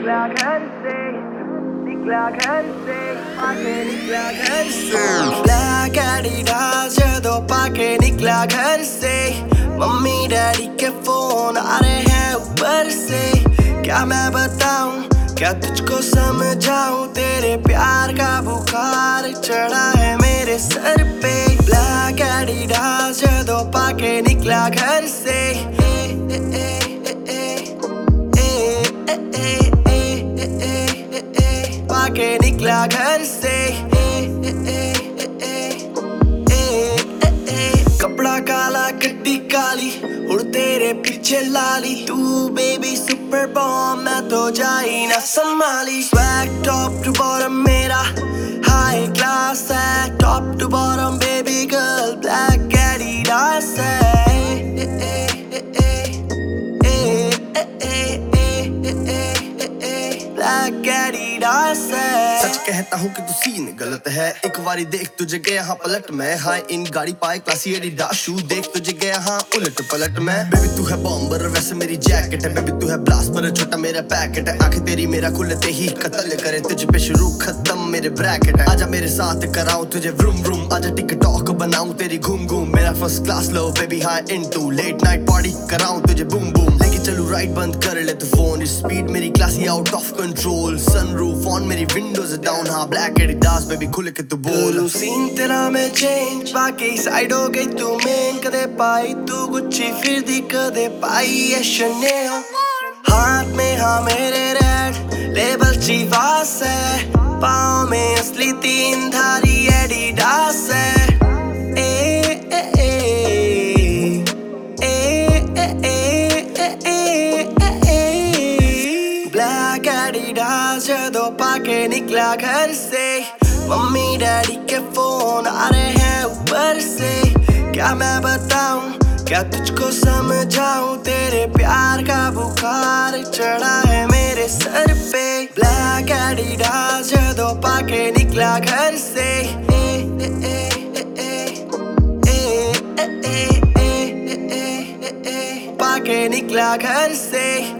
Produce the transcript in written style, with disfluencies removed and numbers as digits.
निकला घर से, निकला घर से, पाके निकला घर से। ब्लैक एडिडास जदों पाके निकला घर से, मम्मी डैडी के फोन आ रहे हैं ऊपर से। क्या मैं बताऊं, क्या तुझको समझाऊं, तेरे प्यार का बुखार चढ़ा है मेरे सर पे। ब्लैक एडिडास जदों पाके निकला घर से, पाके निकला घर से। कपड़ा काला गड्डी काली, उड़ तेरे पीछे लाली, तू बेबी सुपर बॉम्ब, मैं तो जाई ना संभाली। स्वैग टॉप टू बॉटम मेरा हाई क्लास है, top to bottom baby girl black Adidas है। ब्लैक एडिडास है। सच कहता हूँ कि तू सीन गलत है, एक बारी देख तुझे गया हाँ पलट मैं। हाई इन गाड़ी पाए क्लासी एडिडास शू, देख तुझे गया हाँ उलट पलट मैं। बेबी तू है बॉम्बर वैसे मेरी जैकेट है, बेबी तू है ब्लास्ट पर छोटा मेरा पैकेट है। आंखें तेरी मेरा खुलते ही कत्ल करे, तुझ पे शुरू खत्म मेरे ब्रैकेट है। आजा मेरे साथ कराऊं तुझे व्रूम व्रूम, आजा टिकटॉक बनाऊं तेरी घूम घूम। मेरा फर्स्ट क्लास लो baby high into, late night party कराऊं तुझे बूम बूम। लेके चलू राइट बंद कर ले तू फोन, स्पीड मेरी classy out of control. Sunroof on मेरी विंडोज डाउन, हाँ ब्लैक एडिडास बेबी खुल के तू बोल। सीन तेरा में चेंज, बाकी साइड हो गई तू मेन। कदे पाई तू गुच्ची फिर दी कदे पाई है शनेल। हाथ में हाँ मेरे रेड लेबल चीवास है, पाँव में असली तीन धारी एडिडास है। ब्लैक एडिडास जदों पाके निकला घर से, मम्मी डैडी के फोन आ रहे हैं ऊपर से। क्या मैं बताऊं, क्या तुझको समझाऊं, तेरे प्यार का बुखार चढ़ा है मेरे सर पे। ब्लैक एडिडास जदों पाके निकला घर से, पाके निकला घर से।